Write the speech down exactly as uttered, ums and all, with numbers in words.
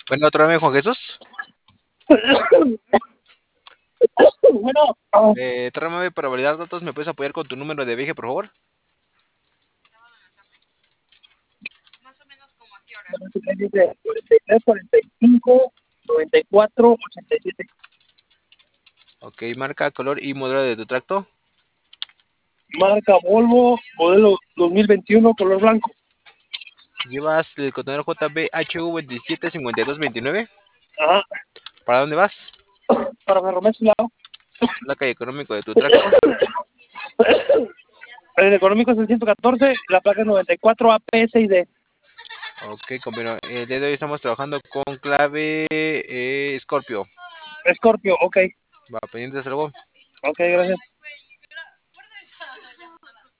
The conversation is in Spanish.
Bueno, otra vez, Juan Jesús. Bueno, ah, Eh, tráeme para validar datos. ¿Me puedes apoyar con tu número de viaje, por favor? dice cuarenta y tres, cuarenta y cinco, noventa y cuatro, ochenta y siete. Ok, marca, color y modelo de tu tracto. Marca Volvo, modelo dos mil veintiuno, color blanco. Llevas el contenedor J B H U veintisiete cincuenta y dos veintinueve. Ajá, ¿Para dónde vas? para San Román Lado. Placa y económico de tu tracto. El económico es el ciento catorce, la placa es noventa y cuatro A P S I D. Ok, compañero. El día de hoy estamos trabajando con clave eh, Scorpio. Scorpio, ok. Va, pendientes algo. Ok, gracias.